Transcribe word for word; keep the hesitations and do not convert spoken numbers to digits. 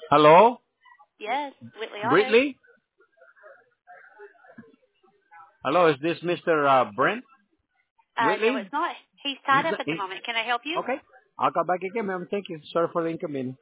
Hello? Yes, Whitley Auto. Britley? Hello, is this Mister Uh, Brent Uh, no, Whitley? it's not. He's He's tied up not, at the he, moment. Can I help you? okay. I'll call back again, ma'am. Thank you. Sorry for the inconvenience.